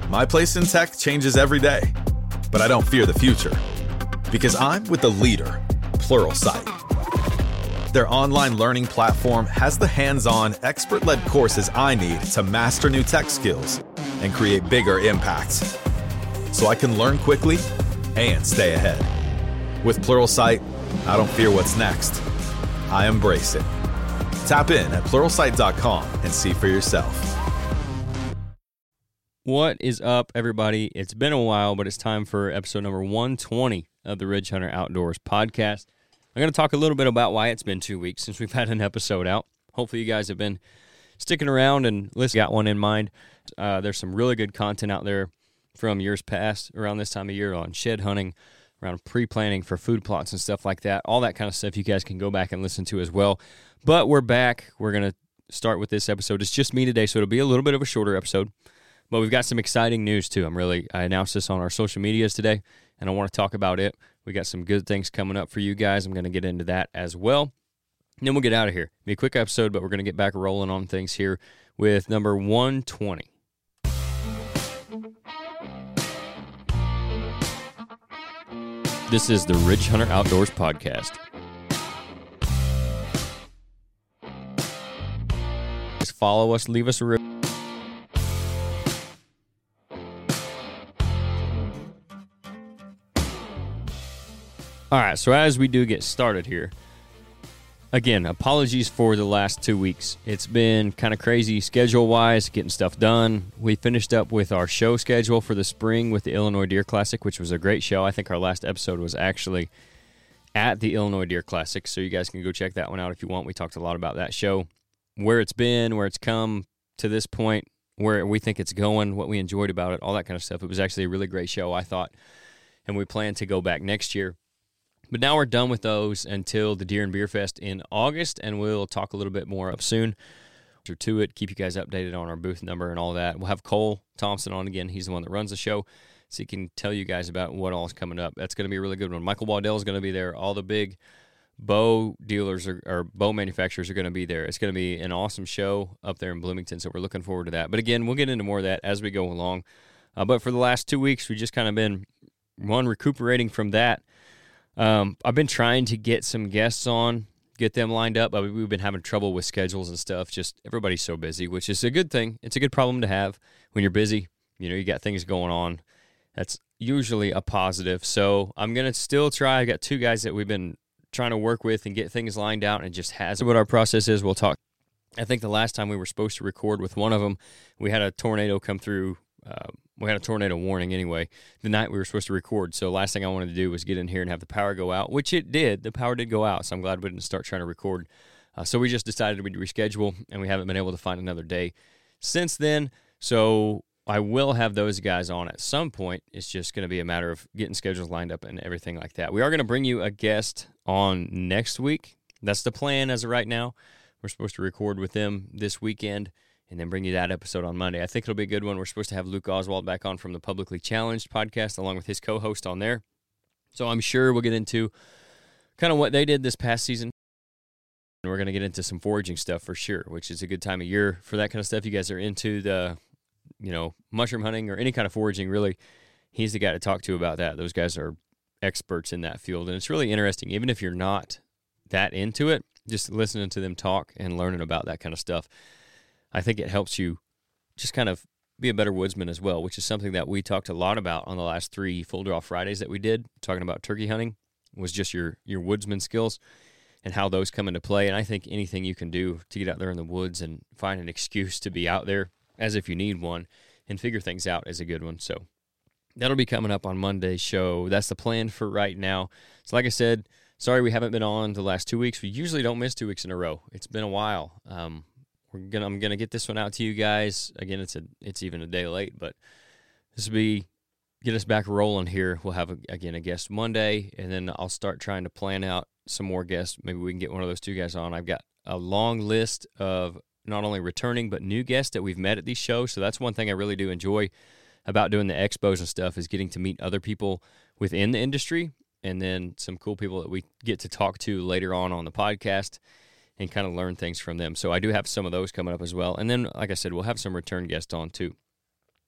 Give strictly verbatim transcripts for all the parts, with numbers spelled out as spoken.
My place in tech changes every day, but I don't fear the future because I'm with the leader, Pluralsight. Their online learning platform has the hands-on, expert-led courses I need to master new tech skills and create bigger impacts, so I can learn quickly and stay ahead. With Pluralsight, I don't fear what's next. I embrace it. Tap in at pluralsight dot com and see for yourself. What is up, everybody? It's been a while, but it's time for episode number one twenty of the Ridge Hunter Outdoors podcast. I'm going to talk a little bit about why it's been two weeks since we've had an episode out. Hopefully you guys have been sticking around and listening. Got one in mind. Uh, there's some really good content out there from years past around this time of year on shed hunting, around pre-planning for food plots and stuff like that. All that kind of stuff you guys can go back and listen to as well. But we're back. We're going to start with this episode. It's just me today, so it'll be a little bit of a shorter episode. But we've got some exciting news, too. I'm really, I announced this on our social medias today, and I want to talk about it. We got some good things coming up for you guys. I'm going to get into that as well. And then we'll get out of here. It'll be a quick episode, but we're going to get back rolling on things here with number one twenty. This is the Ridge Hunter Outdoors podcast. Just follow us, leave us a review. All right, so as we do get started here, again, apologies for the last two weeks. It's been kind of crazy schedule-wise, getting stuff done. We finished up with our show schedule for the spring with the Illinois Deer Classic, which was a great show. I think our last episode was actually at the Illinois Deer Classic, so you guys can go check that one out if you want. We talked a lot about that show, where it's been, where it's come to this point, where we think it's going, what we enjoyed about it, all that kind of stuff. It was actually a really great show, I thought, and we plan to go back next year. But now we're done with those until the Deer and Beer Fest in August, and we'll talk a little bit more up soon to it, keep you guys updated on our booth number and all that. We'll have Cole Thompson on again. He's the one that runs the show, so he can tell you guys about what all is coming up. That's going to be a really good one. Michael Waddell is going to be there. All the big bow dealers are, or bow manufacturers are going to be there. It's going to be an awesome show up there in Bloomington, so we're looking forward to that. But again, we'll get into more of that as we go along. Uh, but for the last two weeks, we've just kind of been, one, recuperating from that. Um, I've been trying to get some guests on, get them lined up, but we've been having trouble with schedules and stuff. Just everybody's so busy, which is a good thing. It's a good problem to have when you're busy. You know, you got things going on. That's usually a positive. So I'm going to still try. I got two guys that we've been trying to work with and get things lined out, and it just has. What our process is, we'll talk. I think the last time we were supposed to record with one of them, we had a tornado come through. Uh, we had a tornado warning anyway the night we were supposed to record. So last thing I wanted to do was get in here and have the power go out, which it did. The power did go out, so I'm glad we didn't start trying to record. Uh, so we just decided we'd reschedule, and we haven't been able to find another day since then. So I will have those guys on at some point. It's just going to be a matter of getting schedules lined up and everything like that. We are going to bring you a guest on next week. That's the plan as of right now. We're supposed to record with them this weekend and then bring you that episode on Monday. I think it'll be a good one. We're supposed to have Luke Oswald back on from the Publicly Challenged podcast, along with his co-host on there. So I'm sure we'll get into kind of what they did this past season. And we're going to get into some foraging stuff for sure, which is a good time of year for that kind of stuff. You guys are into the, you know, mushroom hunting or any kind of foraging, really. He's the guy to talk to about that. Those guys are experts in that field. And it's really interesting, even if you're not that into it, just listening to them talk and learning about that kind of stuff. I think it helps you just kind of be a better woodsman as well, which is something that we talked a lot about on the last three Full Draw Fridays that we did, talking about turkey hunting, was just your, your woodsman skills and how those come into play. And I think anything you can do to get out there in the woods and find an excuse to be out there, as if you need one, and figure things out is a good one. So that'll be coming up on Monday's show. That's the plan for right now. So like I said, sorry we haven't been on the last two weeks. We usually don't miss two weeks in a row. It's been a while. Um, We're gonna, I'm gonna get this one out to you guys. Again, it's a, it's even a day late, but this will be get us back rolling here. We'll have a, again a guest Monday, and then I'll start trying to plan out some more guests. Maybe we can get one of those two guys on. I've got a long list of not only returning but new guests that we've met at these shows. So that's one thing I really do enjoy about doing the expos and stuff, is getting to meet other people within the industry, and then some cool people that we get to talk to later on on the podcast and kind of learn things from them. So I do have some of those coming up as well. And then, like I said, we'll have some return guests on too.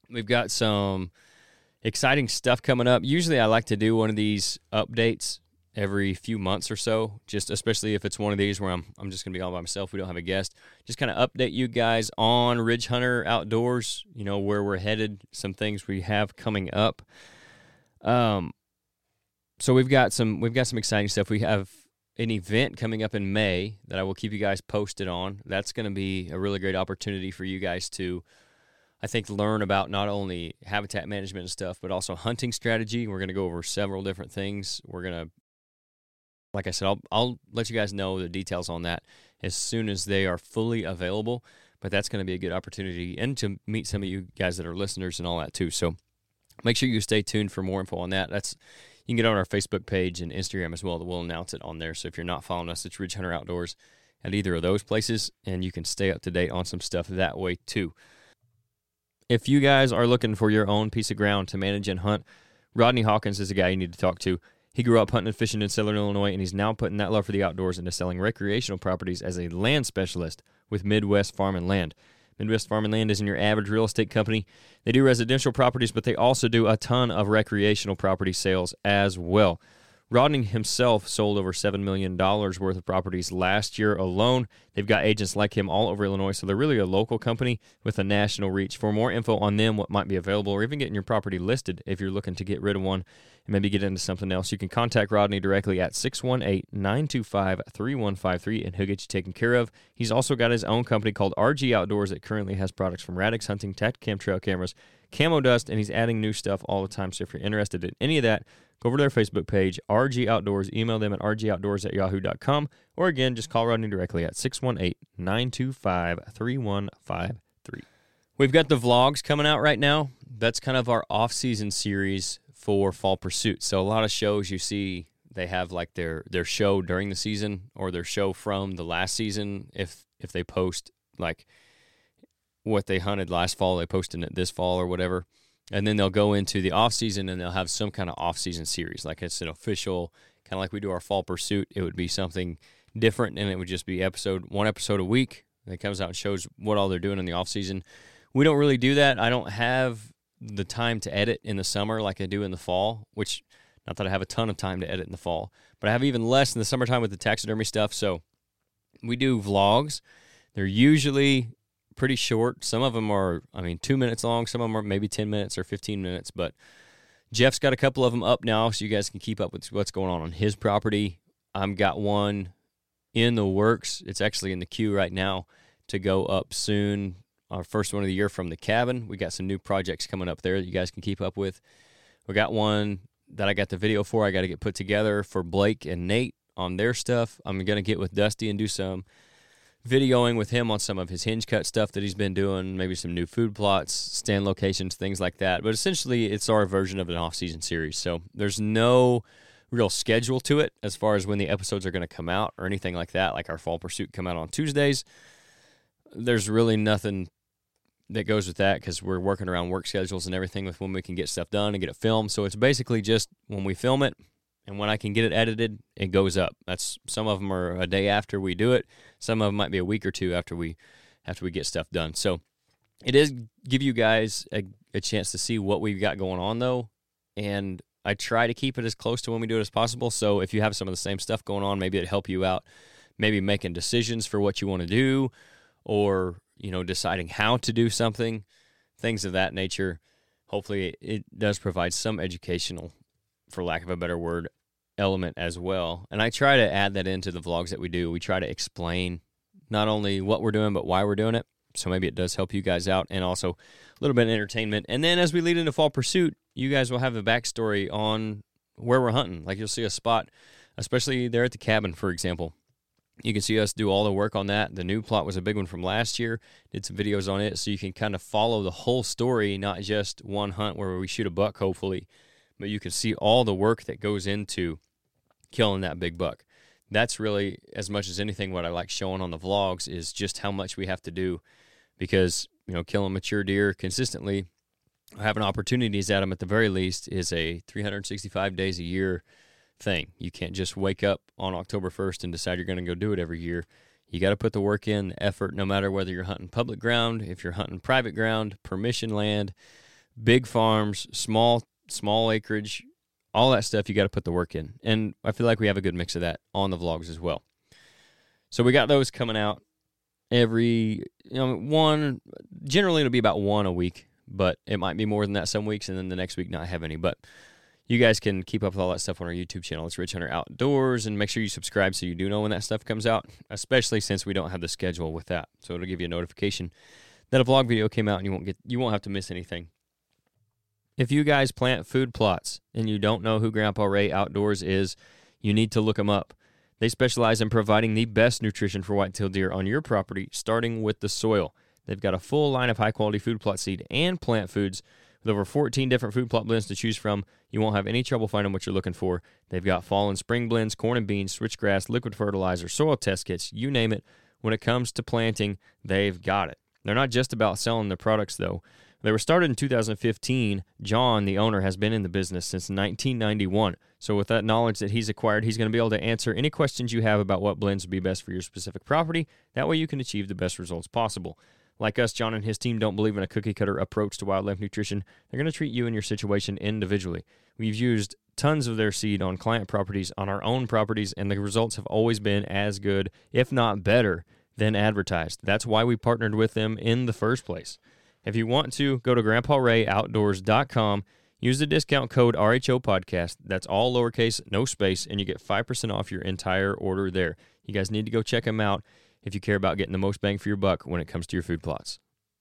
We've got some exciting stuff coming up. Usually I like to do one of these updates every few months or so, just especially if it's one of these where I'm I'm just going to be all by myself. We don't have a guest. Just kind of update you guys on Ridge Hunter Outdoors, you know, where we're headed, some things we have coming up. Um, so we've got some we've got some exciting stuff. We have an event coming up in May that I will keep you guys posted on. That's going to be a really great opportunity for you guys to, I think, learn about not only habitat management and stuff, but also hunting strategy. We're going to go over several different things. We're going to, like I said, I'll, I'll let you guys know the details on that as soon as they are fully available, but that's going to be a good opportunity and to meet some of you guys that are listeners and all that too. So make sure you stay tuned for more info on that. That's You can get on our Facebook page and Instagram as well. That we'll announce it on there. So if you're not following us, it's Ridge Hunter Outdoors at either of those places, and you can stay up to date on some stuff that way too. If you guys are looking for your own piece of ground to manage and hunt, Rodney Hawkins is the guy you need to talk to. He grew up hunting and fishing in Southern Illinois, and he's now putting that love for the outdoors into selling recreational properties as a land specialist with Midwest Farm and Land. Midwest Farm and Land isn't your average real estate company. They do residential properties, but they also do a ton of recreational property sales as well. Rodney himself sold over seven million dollars worth of properties last year alone. They've got agents like him all over Illinois, so they're really a local company with a national reach. For more info on them, what might be available, or even getting your property listed if you're looking to get rid of one and maybe get into something else, you can contact Rodney directly at six one eight, nine two five, three one five three, and he'll get you taken care of. He's also got his own company called R G Outdoors that currently has products from Radix Hunting, Tactacam trail cameras, Camo Dust, and he's adding new stuff all the time. So if you're interested in any of that, go over to their Facebook page, R G Outdoors. Email them at r g outdoors at yahoo dot com. Or again, just call Rodney directly at six one eight, nine two five, three one five three. We've got the vlogs coming out right now. That's kind of our off-season series for Fall Pursuit. So a lot of shows you see, they have like their, their show during the season or their show from the last season. If if they post like what they hunted last fall, they posted it this fall or whatever. And then they'll go into the off-season and they'll have some kind of off-season series. Like it's an official, kind of like we do our Fall Pursuit. It would be something different, and it would just be episode one episode a week that comes out and shows what all they're doing in the off-season. We don't really do that. I don't have the time to edit in the summer like I do in the fall, which, not that I have a ton of time to edit in the fall, but I have even less in the summertime with the taxidermy stuff. So we do vlogs. They're usually pretty short. Some of them are, I mean, two minutes long. Some of them are maybe ten minutes or fifteen minutes. But Jeff's got a couple of them up now, so you guys can keep up with what's going on on his property. I've got one in the works. It's actually in the queue right now to go up soon. Our first one of the year from the cabin. We got some new projects coming up there that you guys can keep up with. We got one that I got the video for. I got to get put together for Blake and Nate on their stuff. I'm going to get with Dusty and do some videoing with him on some of his hinge cut stuff that he's been doing, maybe some new food plots, stand locations, things like that. But essentially, it's our version of an off-season series. So there's no real schedule to it as far as when the episodes are going to come out or anything like that, like our Fall Pursuit come out on Tuesdays. There's really nothing that goes with that because we're working around work schedules and everything with when we can get stuff done and get it filmed. So it's basically just when we film it and when I can get it edited, it goes up. That's some of them are a day after we do it. Some of them might be a week or two after we after we get stuff done. So it is give you guys a, a chance to see what we've got going on though, and I try to keep it as close to when we do it as possible. So if you have some of the same stuff going on, maybe it'd help you out, maybe making decisions for what you want to do, or you know, deciding how to do something, things of that nature. Hopefully it does provide some educational, for lack of a better word, element as well. And I try to add that into the vlogs that we do. We try to explain not only what we're doing, but why we're doing it. So maybe it does help you guys out and also a little bit of entertainment. And then as we lead into Fall Pursuit, you guys will have a backstory on where we're hunting. Like you'll see a spot, especially there at the cabin, for example. You can see us do all the work on that. The new plot was a big one from last year. Did some videos on it, so you can kind of follow the whole story, not just one hunt where we shoot a buck, hopefully, but you can see all the work that goes into killing that big buck. That's really, as much as anything, what I like showing on the vlogs is just how much we have to do because, you know, killing mature deer consistently, having opportunities at them at the very least, is a three hundred sixty-five days a year thing. You can't just wake up on October first and decide you're going to go do it every year. You got to put the work in, the effort, no matter whether you're hunting public ground, if you're hunting private ground, permission land, big farms, small small acreage, all that stuff, you got to put the work in. And I feel like we have a good mix of that on the vlogs as well. So we got those coming out every, you know, one, generally it'll be about one a week, but it might be more than that some weeks, and then the next week not have any. But you guys can keep up with all that stuff on our YouTube channel. It's Rich Hunter Outdoors, and make sure you subscribe so you do know when that stuff comes out, especially since we don't have the schedule with that. So it'll give you a notification that a vlog video came out, and you won't get you won't have to miss anything. If you guys plant food plots and you don't know who Grandpa Ray Outdoors is, you need to look them up. They specialize in providing the best nutrition for whitetail deer on your property, starting with the soil. They've got a full line of high-quality food plot seed and plant foods with over fourteen different food plot blends to choose from. You won't have any trouble finding what you're looking for. They've got fall and spring blends, corn and beans, switchgrass, liquid fertilizer, soil test kits, you name it. When it comes to planting, they've got it. They're not just about selling their products, though. They were started in two thousand fifteen. John, the owner, has been in the business since nineteen ninety-one. So with that knowledge that he's acquired, he's going to be able to answer any questions you have about what blends would be best for your specific property. That way you can achieve the best results possible. Like us, John and his team don't believe in a cookie-cutter approach to wildlife nutrition. They're going to treat you and your situation individually. We've used tons of their seed on client properties, on our own properties, and the results have always been as good, if not better, than advertised. That's why we partnered with them in the first place. If you want to, go to grandpa ray outdoors dot com, use the discount code R H O Podcast. That's all lowercase, no space, and you get five percent off your entire order there. You guys need to go check them out if you care about getting the most bang for your buck when it comes to your food plots.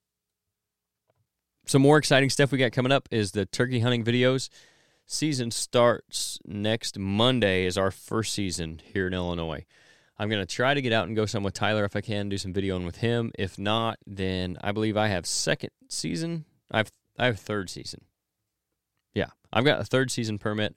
Some more exciting stuff we got coming up is the turkey hunting videos. Season starts next Monday is our first season here in Illinois. I'm going to try to get out and go some with Tyler if I can, do some videoing with him. If not, then I believe I have second season. I have I have third season. Yeah, I've got a third season permit.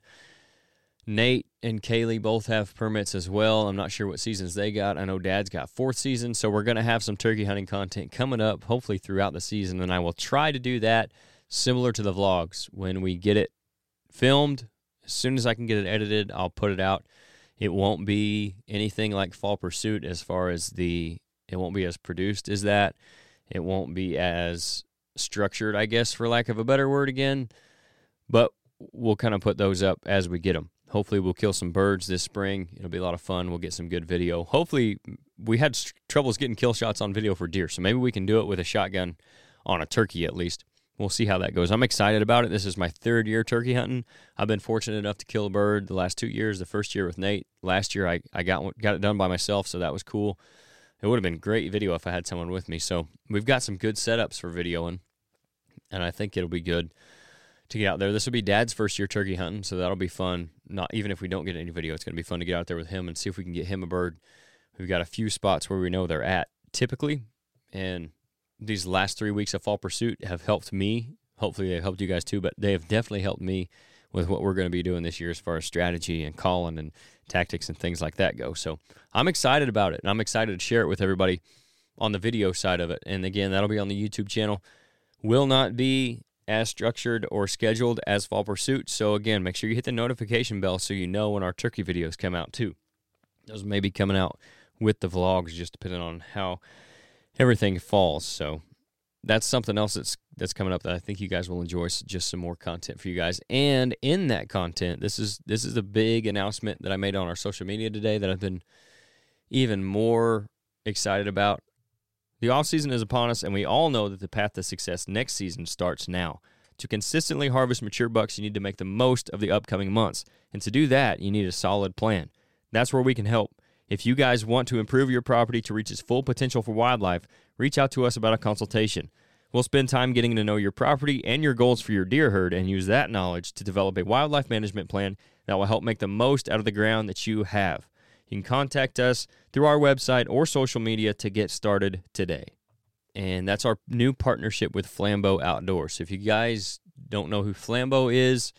Nate and Kaylee both have permits as well. I'm not sure what seasons they got. I know Dad's got fourth season, so we're going to have some turkey hunting content coming up, hopefully throughout the season, and I will try to do that similar to the vlogs. When we get it filmed, as soon as I can get it edited, I'll put it out. It won't be anything like Fall Pursuit as far as the, it won't be as produced as that. It won't be as structured, I guess, for lack of a better word again, but we'll kind of put those up as we get them. Hopefully we'll kill some birds this spring. It'll be a lot of fun. We'll get some good video. Hopefully, we had st- troubles getting kill shots on video for deer, so maybe we can do it with a shotgun on a turkey at least. We'll see how that goes. I'm excited about it. This is my third year turkey hunting. I've been fortunate enough to kill a bird the last two years. The first year with Nate. Last year I, I got got it done by myself, so that was cool. It would have been great video if I had someone with me. So we've got some good setups for videoing, and I think it'll be good to get out there. This will be Dad's first year turkey hunting, so that'll be fun. Not even if we don't get any video, it's going to be fun to get out there with him and see if we can get him a bird. We've got a few spots where we know they're at typically, and these last three weeks of Fall Pursuit have helped me. Hopefully they've helped you guys too, but they have definitely helped me with what we're going to be doing this year as far as strategy and calling and tactics and things like that go. So I'm excited about it, and I'm excited to share it with everybody on the video side of it. And again, that'll be on the YouTube channel. Will not be as structured or scheduled as Fall Pursuit. So again, make sure you hit the notification bell so you know when our turkey videos come out too. Those may be coming out with the vlogs, just depending on how everything falls. So that's something else that's that's coming up that I think you guys will enjoy. So just some more content for you guys. And in that content, this is this is a big announcement that I made on our social media today that I've been even more excited about. The offseason is upon us, and we all know that the path to success next season starts now. To consistently harvest mature bucks, you need to make the most of the upcoming months. And to do that, you need a solid plan. That's where we can help. If you guys want to improve your property to reach its full potential for wildlife, reach out to us about a consultation. We'll spend time getting to know your property and your goals for your deer herd and use that knowledge to develop a wildlife management plan that will help make the most out of the ground that you have. You can contact us through our website or social media to get started today. And that's our new partnership with Flambeau Outdoors. So if you guys don't know who Flambeau is,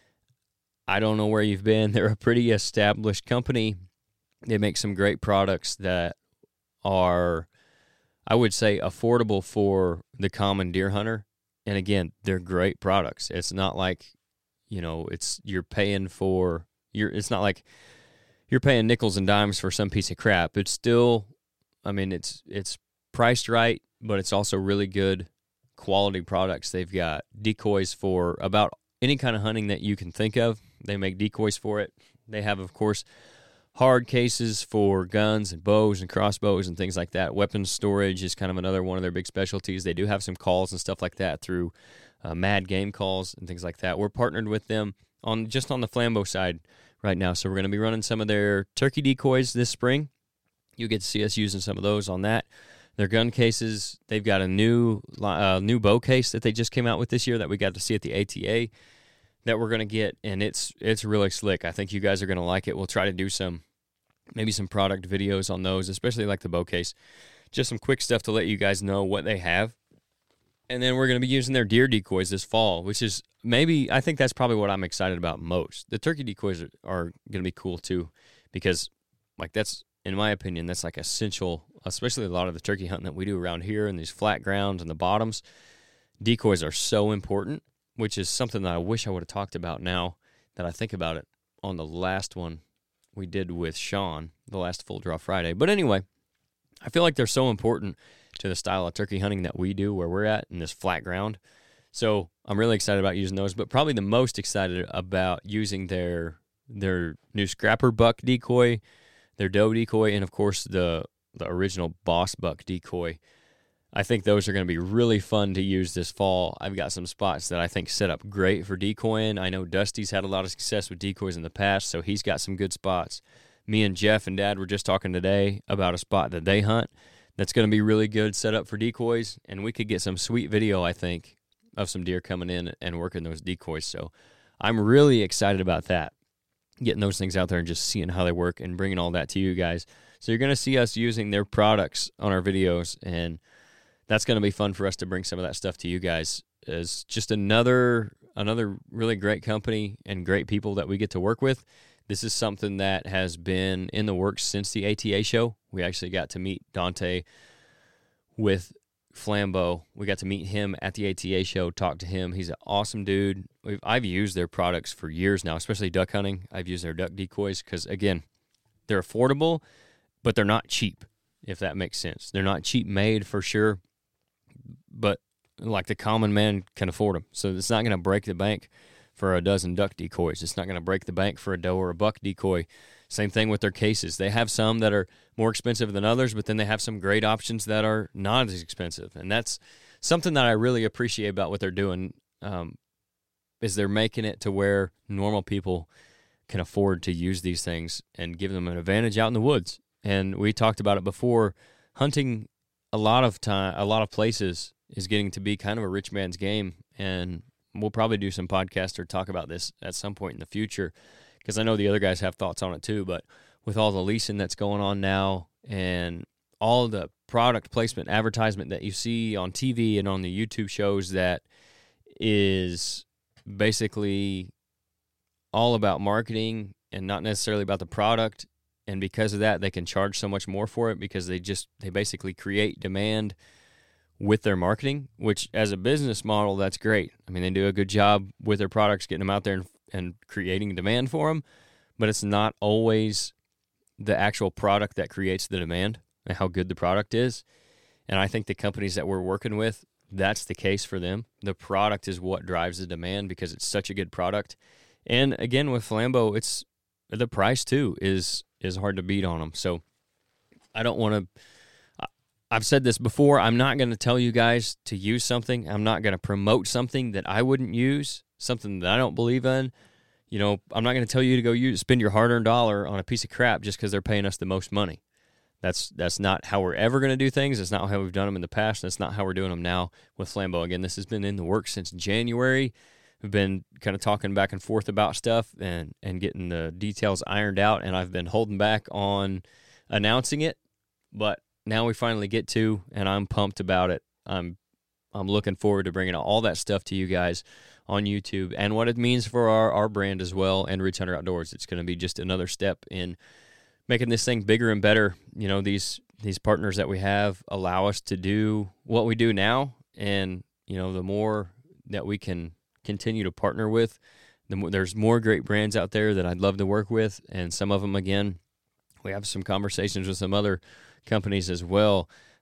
I don't know where you've been. They're a pretty established company. They make some great products that are, I would say, affordable for the common deer hunter. And again, they're great products. It's not like, you know, it's you're paying for, you're. It's not like you're paying nickels and dimes for some piece of crap. It's still, I mean, it's it's priced right, but it's also really good quality products. They've got decoys for about any kind of hunting that you can think of. They make decoys for it. They have, of course, hard cases for guns and bows and crossbows and things like that. Weapons storage is kind of another one of their big specialties. They do have some calls and stuff like that through uh, Mad Game Calls and things like that. We're partnered with them on just on the Flambeau side right now, so we're going to be running some of their turkey decoys this spring. You'll get to see us using some of those on that. Their gun cases, they've got a new uh, new bow case that they just came out with this year that we got to see at the A T A that we're going to get, and it's it's really slick. I think you guys are going to like it. We'll try to do some, maybe some product videos on those, especially like the bow case. Just some quick stuff to let you guys know what they have. And then we're going to be using their deer decoys this fall, which is maybe, I think that's probably what I'm excited about most. The turkey decoys are, are going to be cool too, because like that's, in my opinion, that's like essential, especially a lot of the turkey hunting that we do around here in these flat grounds and the bottoms. Decoys are so important, which is something that I wish I would have talked about now that I think about it on the last one we did with Sean, the last Full Draw Friday. But anyway, I feel like they're so important to the style of turkey hunting that we do where we're at in this flat ground. So I'm really excited about using those, but probably the most excited about using their their new Scrapper Buck decoy, their doe decoy, and of course the the original Boss Buck decoy. I think those are going to be really fun to use this fall. I've got some spots that I think set up great for decoying. I know Dusty's had a lot of success with decoys in the past, so he's got some good spots. Me and Jeff and Dad were just talking today about a spot that they hunt that's going to be really good set up for decoys, and we could get some sweet video, I think, of some deer coming in and working those decoys. So I'm really excited about that, getting those things out there and just seeing how they work and bringing all that to you guys. So you're going to see us using their products on our videos, and that's going to be fun for us to bring some of that stuff to you guys. As just another another really great company and great people that we get to work with. This is something that has been in the works since the A T A show. We actually got to meet Dante with Flambeau. We got to meet him at the A T A show, talk to him. He's an awesome dude. We've, I've used their products for years now, especially duck hunting. I've used their duck decoys because, again, they're affordable, but they're not cheap, if that makes sense. They're not cheap made for sure, but like the common man can afford them. So it's not going to break the bank for a dozen duck decoys. It's not going to break the bank for a doe or a buck decoy. Same thing with their cases. They have some that are more expensive than others, but then they have some great options that are not as expensive. And that's something that I really appreciate about what they're doing, um, is they're making it to where normal people can afford to use these things and give them an advantage out in the woods. And we talked about it before. Hunting a lot of time, a lot of places is getting to be kind of a rich man's game, and we'll probably do some podcasts or talk about this at some point in the future, because I know the other guys have thoughts on it too. But with all the leasing that's going on now and all the product placement, advertisement that you see on T V and on the YouTube shows that is basically all about marketing and not necessarily about the product, and because of that, they can charge so much more for it because they just they basically create demand with their marketing, which as a business model, that's great. I mean, they do a good job with their products, getting them out there and, and creating demand for them, but it's not always the actual product that creates the demand and how good the product is. And I think the companies that we're working with, that's the case for them. The product is what drives the demand because it's such a good product. And again, with Flambeau, it's the price too is is hard to beat on them. So I don't want to. I've said this before, I'm not going to tell you guys to use something. I'm not going to promote something that I wouldn't use, something that I don't believe in. You know, I'm not going to tell you to go use spend your hard-earned dollar on a piece of crap just because they're paying us the most money. That's that's not how we're ever going to do things. It's not how we've done them in the past. That's not how we're doing them now with Flambeau. Again, this has been in the works since January. We've been kind of talking back and forth about stuff and, and getting the details ironed out, and I've been holding back on announcing it, but now we finally get to, and I'm pumped about it. I'm I'm looking forward to bringing all that stuff to you guys on YouTube and what it means for our, our brand as well and Ridge Hunter Outdoors. It's going to be just another step in making this thing bigger and better. You know, these these partners that we have allow us to do what we do now, and, you know, the more that we can continue to partner with, the more, there's more great brands out there that I'd love to work with, and some of them, again, we have some conversations with some other companies as well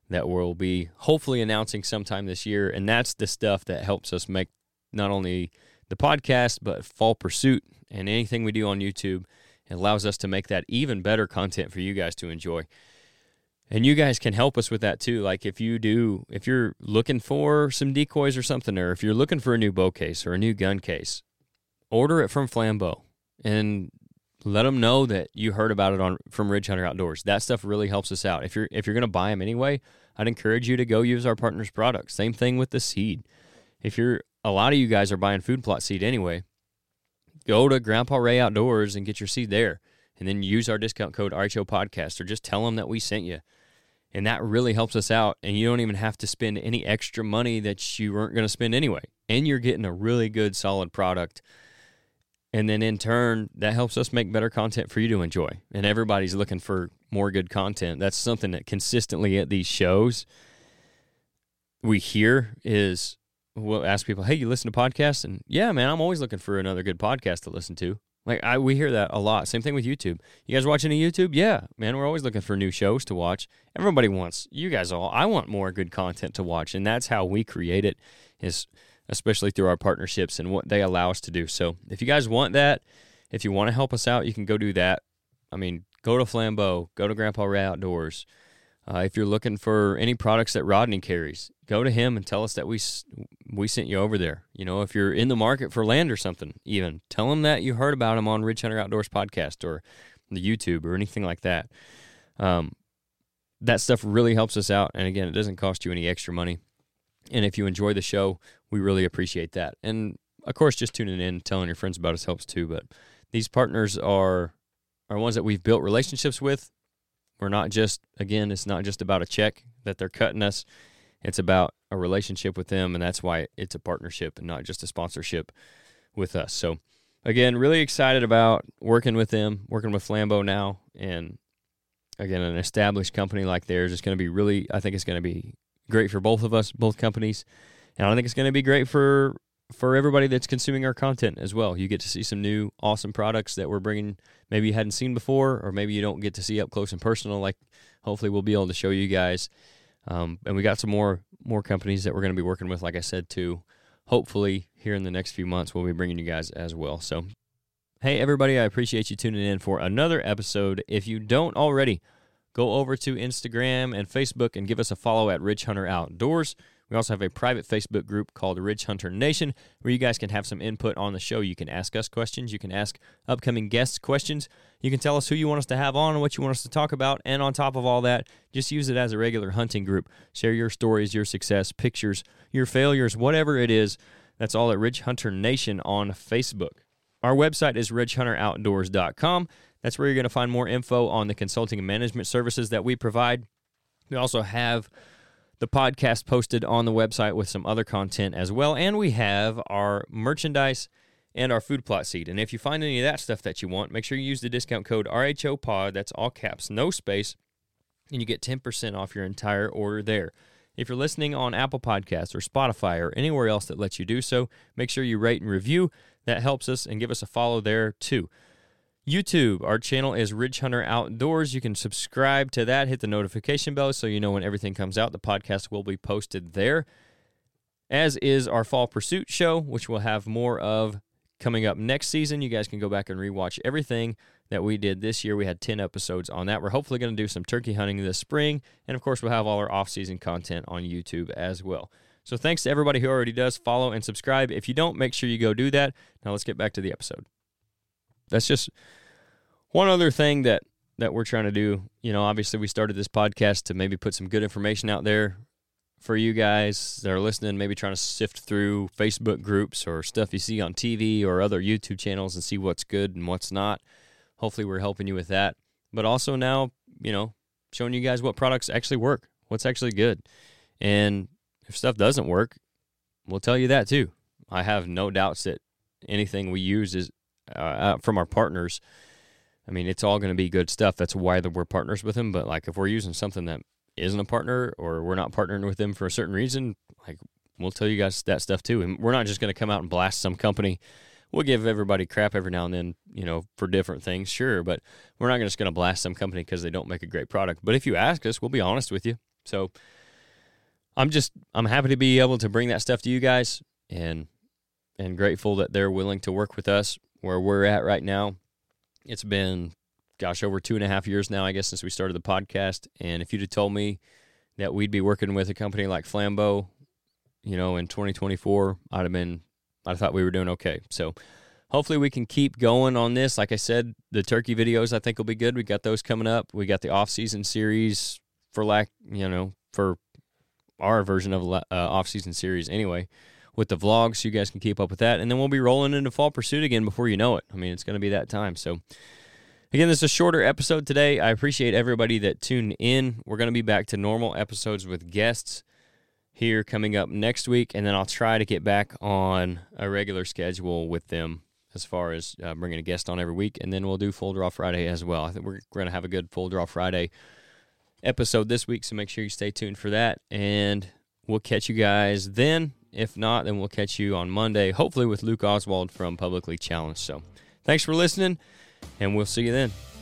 that we'll be hopefully announcing sometime this year. And that's the stuff that helps us make not only the podcast, but Fall Pursuit and anything we do on YouTube. It allows us to make that even better content for you guys to enjoy. And you guys can help us with that too. Like if you do, if you're looking for some decoys or something, or if you're looking for a new bow case or a new gun case, order it from Flambeau and let them know that you heard about it on from Ridge Hunter Outdoors. That stuff really helps us out. If you're if you're going to buy them anyway, I'd encourage you to go use our partners' products. Same thing with the seed. If you're a lot of you guys are buying food plot seed anyway, go to Grandpa Ray Outdoors and get your seed there, and then use our discount code R H O Podcast, or just tell them that we sent you. And that really helps us out, and you don't even have to spend any extra money that you weren't going to spend anyway. And you're getting a really good, solid product. And then in turn, that helps us make better content for you to enjoy. And everybody's looking for more good content. That's something that consistently at these shows we hear is, we'll ask people, hey, you listen to podcasts? And yeah, man, I'm always looking for another good podcast to listen to. Like, I we hear that a lot. Same thing with YouTube. You guys watching a YouTube? Yeah, man, we're always looking for new shows to watch. Everybody wants, you guys all, I want more good content to watch, and that's how we create it, is especially through our partnerships and what they allow us to do. So if you guys want that, if you want to help us out, you can go do that. I mean, go to Flambeau, go to Grandpa Ray Outdoors. Uh, if you're looking for any products that Rodney carries, go to him and tell us that we we sent you over there. You know, if you're in the market for land or something, even tell him that you heard about him on Ridge Hunter Outdoors podcast or the YouTube or anything like that. Um, that stuff really helps us out. And again, it doesn't cost you any extra money. And if you enjoy the show, we really appreciate that. And of course, just tuning in, telling your friends about us helps too. But these partners are are ones that we've built relationships with. We're not just, again, it's not just about a check that they're cutting us. It's about a relationship with them, and that's why it's a partnership and not just a sponsorship with us. So, again, really excited about working with them, working with Flambeau now, and, again, an established company like theirs is going to be really, I think it's going to be great for both of us, both companies, and I think it's going to be great for for everybody that's consuming our content as well. You get to see some new awesome products that we're bringing maybe you hadn't seen before, or maybe you don't get to see up close and personal, like hopefully we'll be able to show you guys. Um, and we got some more more companies that we're going to be working with, like I said, too. Hopefully here in the next few months we'll be bringing you guys as well. So, hey, everybody, I appreciate you tuning in for another episode. If you don't already, go over to Instagram and Facebook and give us a follow at Ridge Hunter Outdoors. We also have a private Facebook group called Ridge Hunter Nation where you guys can have some input on the show. You can ask us questions. You can ask upcoming guests questions. You can tell us who you want us to have on and what you want us to talk about. And on top of all that, just use it as a regular hunting group. Share your stories, your success, pictures, your failures, whatever it is. That's all at Ridge Hunter Nation on Facebook. Our website is ridge hunter outdoors dot com. That's where you're going to find more info on the consulting and management services that we provide. We also have the podcast posted on the website with some other content as well, and we have our merchandise and our food plot seed. And if you find any of that stuff that you want, make sure you use the discount code R H O Pod, that's all caps, no space, and you get ten percent off your entire order there. If you're listening on Apple Podcasts or Spotify or anywhere else that lets you do so, make sure you rate and review. That helps us, and give us a follow there too. YouTube, our channel is Ridge Hunter Outdoors. You can subscribe to that, hit the notification bell so you know when everything comes out. The podcast will be posted there, as is our Fall Pursuit show, which we'll have more of coming up next season. You guys can go back and rewatch everything that we did this year. We had ten episodes on that. We're hopefully going to do some turkey hunting this spring, and of course we'll have all our off-season content on YouTube as well. So thanks to everybody who already does follow and subscribe. If you don't, make sure you go do that. Now let's get back to the episode. That's just one other thing that, that we're trying to do. You know, obviously we started this podcast to maybe put some good information out there for you guys that are listening, maybe trying to sift through Facebook groups or stuff you see on T V or other YouTube channels and see what's good and what's not. Hopefully we're helping you with that. But also now, you know, showing you guys what products actually work, what's actually good. And if stuff doesn't work, we'll tell you that too. I have no doubts that anything we use is uh, from our partners. I mean, it's all going to be good stuff. That's why we're partners with them. But like, if we're using something that isn't a partner, or we're not partnering with them for a certain reason, like, we'll tell you guys that stuff too. And we're not just going to come out and blast some company. We'll give everybody crap every now and then, you know, for different things, sure. But we're not just going to blast some company because they don't make a great product. But if you ask us, we'll be honest with you. So I'm just I'm happy to be able to bring that stuff to you guys, and and grateful that they're willing to work with us where we're at right now. It's been, gosh, over two and a half years now, I guess, since we started the podcast. And if you'd have told me that we'd be working with a company like Flambeau, you know, in twenty twenty-four, I'd have been, I'd have thought we were doing okay. So hopefully we can keep going on this. Like I said, the turkey videos I think will be good. We got those coming up. We got the off-season series for lack, you know, for our version of uh, off-season series anyway, with the vlogs, so you guys can keep up with that. And then we'll be rolling into Fall Pursuit again before you know it. I mean, it's going to be that time. So again, this is a shorter episode today. I appreciate everybody that tuned in. We're going to be back to normal episodes with guests here coming up next week, and then I'll try to get back on a regular schedule with them as far as uh, bringing a guest on every week, and then we'll do Full Draw Friday as well. I think we're going to have a good Full Draw Friday episode this week, so make sure you stay tuned for that, and we'll catch you guys then. If not, then we'll catch you on Monday, hopefully with Luke Oswald from Publicly Challenged. So thanks for listening, and we'll see you then.